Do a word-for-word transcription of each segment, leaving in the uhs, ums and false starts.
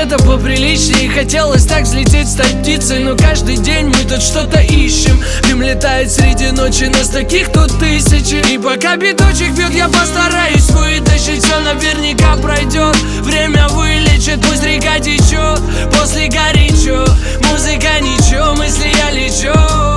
где-то поприличнее. Хотелось так взлететь, стать птицей, но каждый день мы тут что-то ищем. Дым летает среди ночи, нас таких тут тысячи. И пока биточек бьет, я постараюсь вытащить. Все наверняка пройдет, время вылечит. Пусть река течет, после горячо. Музыка ничего, мысли я лечу.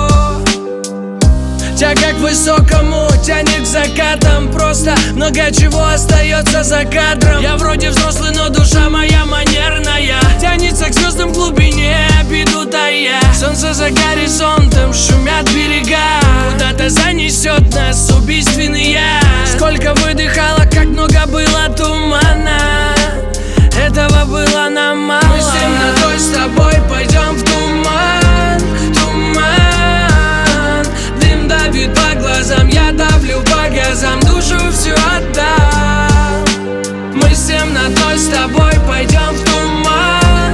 Тя как к высокому тянет к закатам. Просто много чего остается за кадром. Я вроде взрослый, но душа моя манерная. Тянется к звездам в глубине, обиду тая. Солнце за горизонтом, шумят берега. Куда-то занесет нас убийственный я. Сколько выдыхала, как много было тумана. Этого было нам мало. Мы с темнотой с тобой пойдем в туман. Туман. Дым давит по глазам, я давлю по газам, душу всю отдам. Мы с темнотой с тобой пойдем в туман.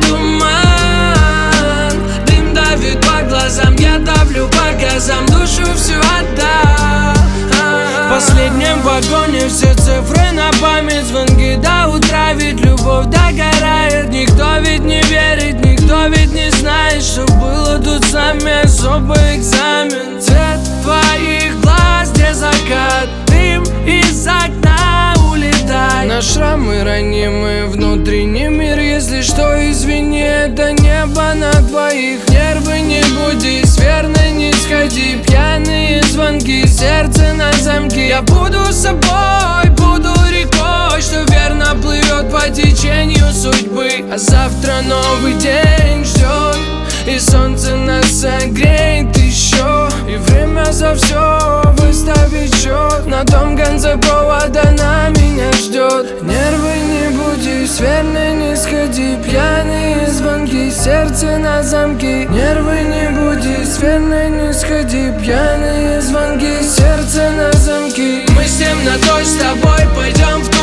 Туман. Дым давит по глазам, я давлю по газам, душу всю отдам. В последнем вагоне все цифры на память. Звонки до утра, ведь любовь догорает. Никто ведь не верит, никто ведь не знает, что было тут с нами. Особый экзамен. Цвет твоих глаз, где закат, дым из окна улетает. На шрамы ранимые, внутренний мир. Если что, извини, это небо на твоих. Нервы не будись, верно не сходи. Пьяные звонки, сердце на замке. Я буду собой, буду рекой, что верно плывет по течению судьбы. А завтра новый день ждет, и солнце нас согреет еще. И время за все выставить счет. На том конце провода на меня ждет. Нервы не будись, верно не сходи. Пьяные звонки, сердце на замке. Нервы не будись, верно не сходи. Пьяные звонки, сердце на замке. Мы с темнотой с тобой пойдем в